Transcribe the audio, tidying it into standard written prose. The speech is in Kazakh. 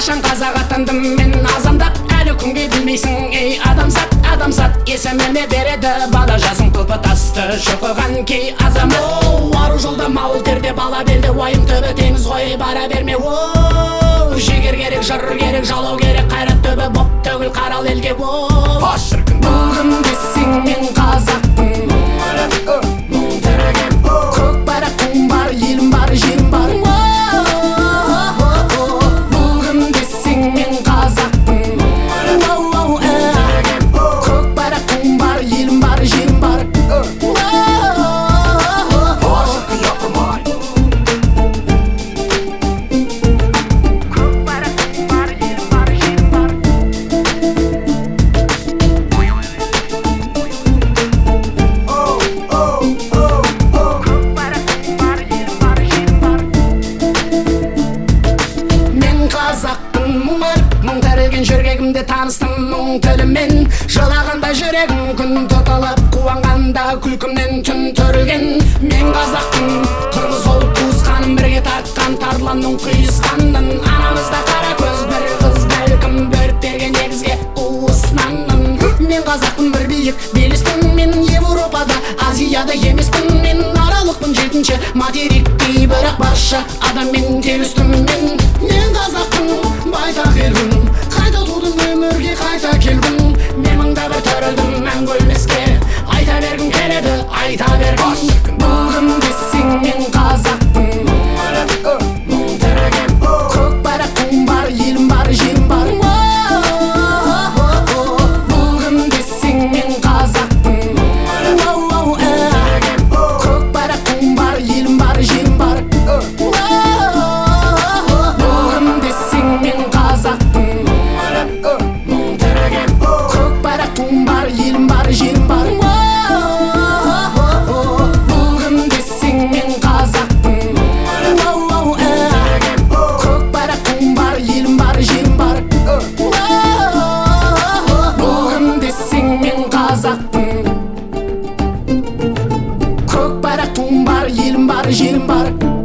қашан қазақ атандым мен азандап, әлі күнге білмейсің ей адамзат. Адамзат есіміне береді бала жасың тұлпы тасты шоқыған кей азамат. Ару жолда мауыл терде бала белде, уайым түбі теңіз ғой бара берме. Жігер керек, жыр керек, жалау керек, қайрат түбі боп төгіл қарал елге. Бүгін десең мен қазақпын, көк байрақ туым бар, елім бар, жерім бар. Бүгін десең мен қазақпын, көк байрақ туым бар, елім бар, жерім бар. Мұң тәрелген жүрегімде таныстым мұң тілімен. Жылағанда жүрегім күн тұтылып, қуанғанда күлкімнен түн түрілген. Мен қазақпын, қырғыз ол туысқаным, бірге тартқан тарланның құйысқанын. Анамызда қара көз бір қыз, бәлкім бөріп берген негізге уысынанын. Мен қазақпын, бір биік белеспін, мен Европада, Азияда емеспін. Мен аралықпын, жетінші материкте, бірақ барша адаммен тегістім мен. Мен қазақпын, байтақ елгін, қайта тудым өмірге, қайта келгін. Мен мыңда бір төрілдім, мәңгі өлмеске, айта бергім келеді, айта бергім. Бүгін десең мен қазақпын, көк байрақ туым бар, елім бар, жерім бар. Бүгін десең мен қазақпын, көк байрақ туым бар, елім бар, жерім бар. Бүгін десең мен қазақпын, көк байрақ туым бар, елім бар, жерім бар. Бүгін десең мен қазақпын, көк байрақ туым бар, елім бар, жерім бар. Бүгін десең мен қазақпын, көк байрақ туым бар, елім бар, жерім бар.